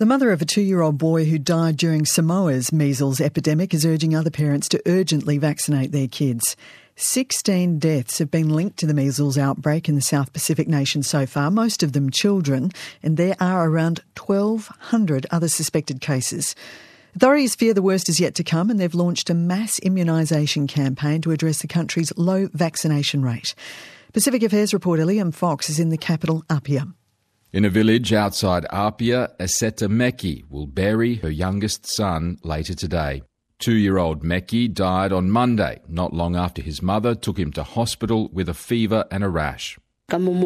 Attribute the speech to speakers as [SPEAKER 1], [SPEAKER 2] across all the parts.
[SPEAKER 1] The mother of a 2-year-old boy who died during Samoa's measles epidemic is urging other parents to urgently vaccinate their kids. 16 deaths have been linked to the measles outbreak in the South Pacific nation so far, most of them children, and there are around 1,200 other suspected cases. Authorities fear the worst is yet to come, and they've launched a mass immunisation campaign to address the country's low vaccination rate. Pacific Affairs reporter Liam Fox is in the capital, Apia.
[SPEAKER 2] In a village outside Apia, Aseta Meki will bury her youngest son later today. 2-year-old Meki died on Monday, not long after his mother took him to hospital with a fever and a rash.
[SPEAKER 3] When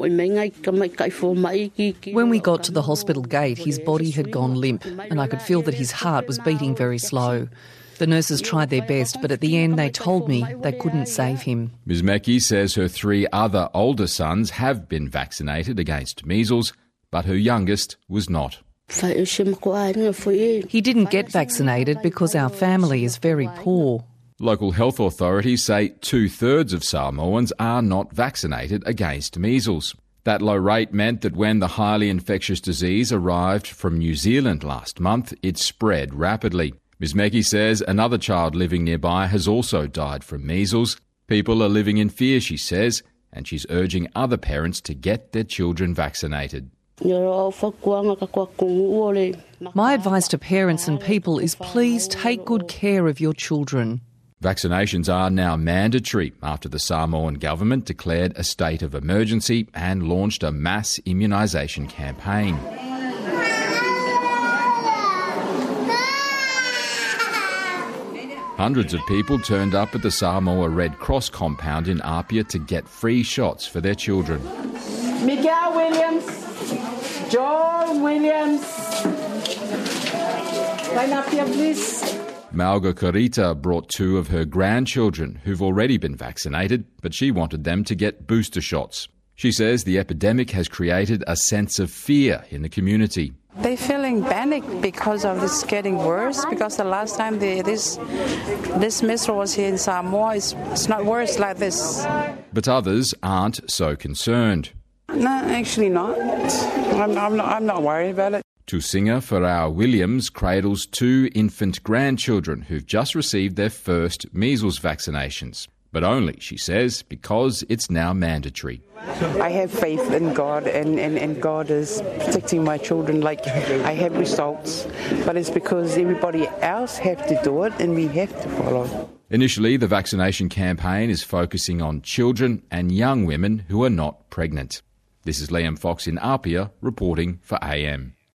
[SPEAKER 3] we got to the hospital gate, his body had gone limp, and I could feel that his heart was beating very slow. The nurses tried their best, but at the end they told me they couldn't save him.
[SPEAKER 2] Ms Meki says her 3 other older sons have been vaccinated against measles, but her youngest was not.
[SPEAKER 3] He didn't get vaccinated because our family is very poor.
[SPEAKER 2] Local health authorities say 2/3 of Samoans are not vaccinated against measles. That low rate meant that when the highly infectious disease arrived from New Zealand last month, it spread rapidly. Ms Meki says another child living nearby has also died from measles. People are living in fear, she says, and she's urging other parents to get their children vaccinated.
[SPEAKER 3] My advice to parents and people is please take good care of your children.
[SPEAKER 2] Vaccinations are now mandatory after the Samoan government declared a state of emergency and launched a mass immunisation campaign. Hundreds of people turned up at the Samoa Red Cross compound in Apia to get free shots for their children.
[SPEAKER 4] Miguel Williams, John Williams, line up here please.
[SPEAKER 2] Malga Karita brought 2 of her grandchildren who've already been vaccinated, but she wanted them to get booster shots. She says the epidemic has created a sense of fear in the community.
[SPEAKER 5] They're feeling panicked because of this getting worse, because the last time this measles was here in Samoa, it's not worse like this.
[SPEAKER 2] But others aren't so concerned.
[SPEAKER 5] No, actually not. I'm not worried about it.
[SPEAKER 2] Tusinga Farao Williams cradles 2 infant grandchildren who've just received their first measles vaccinations. But only, she says, because it's now mandatory.
[SPEAKER 6] I have faith in God and God is protecting my children. Like, I have results, but it's because everybody else have to do it and we have to follow.
[SPEAKER 2] Initially, the vaccination campaign is focusing on children and young women who are not pregnant. This is Liam Fox in Apia reporting for AM.